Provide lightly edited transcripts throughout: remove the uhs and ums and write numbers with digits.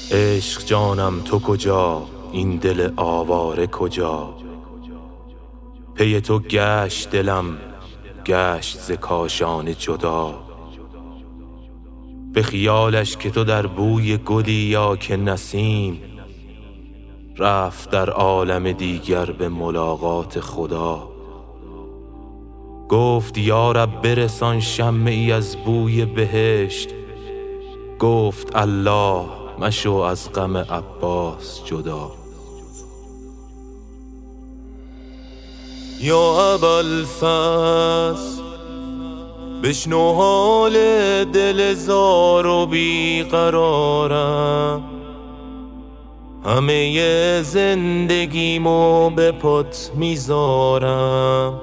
عشق جانم تو کجا، این دل آواره کجا؟ پی تو گشت دلم، گشت ز کاشانه جدا. به خیالش که تو در بوی گلی یا که نسیم، رفت در عالم دیگر به ملاقات خدا. گفت یا رب برسان شمعی از بوی بهشت، گفت الله مشو از غم عباس جدا. یا ابوالفضل بشنو حال دل زار و بیقرارم، همه زندگیمو به پات میذارم.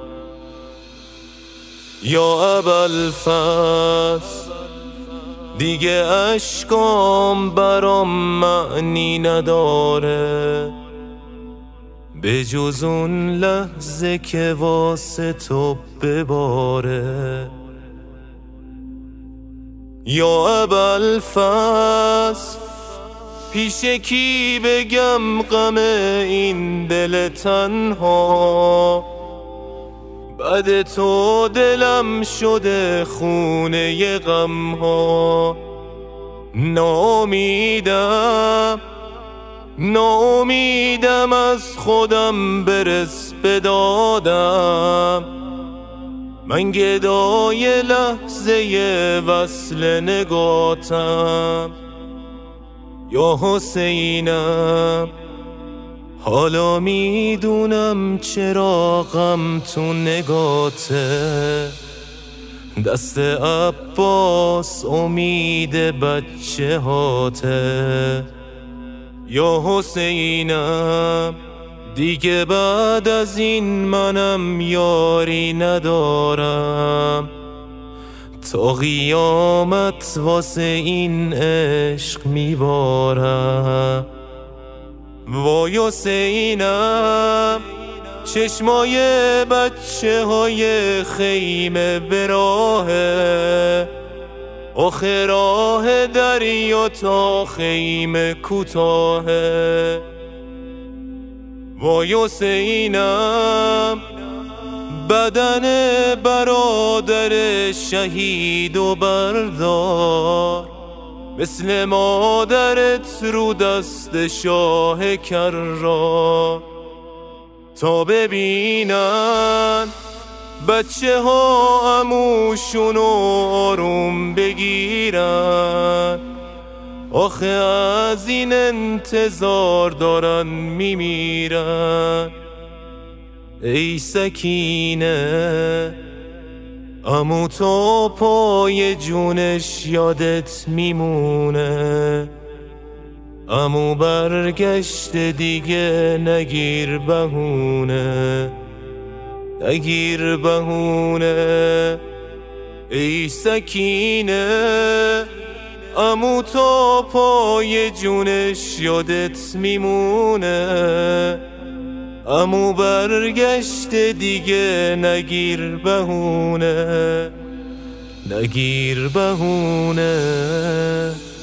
یا ابوالفضل دیگه اشکام برام معنی نداره، به جز اون لحظه که واسه تو بباره. یا ابوالفضل پیش کی بگم غم این دل تنها؟ بعد تو دلم شده خونه غم ها. ناامیدم از خودم، برس بدادم. من گدای لحظه وصل نگاتم. یا حسینم حالا میدونم چرا غم تو نگاته، دست عباس امید بچه هاته. یا حسینم دیگه بعد از این منم یاری ندارم، تا قیامت واسه این عشق میبارم. وای حسینم چشمای بچه های خیمه به راهه، آخه راه دریا تا خیمه کوتاهه. وای حسینم بدن برادر شهید و بردار، مثل مادرت رو دست شاه کرار. تا ببینن بچه ها عموشونو آروم بگیرن، آخه از این انتظار دارن میمیرن. ای سکینه عمو تا پای جونش یادت میمونه، عمو برگشت دیگه نگیر بهونه، نگیر بهونه. ای سکینه عمو تا پای جونش یادت میمونه، عمو برگشت دیگه نگیر بهونه، نگیر بهونه.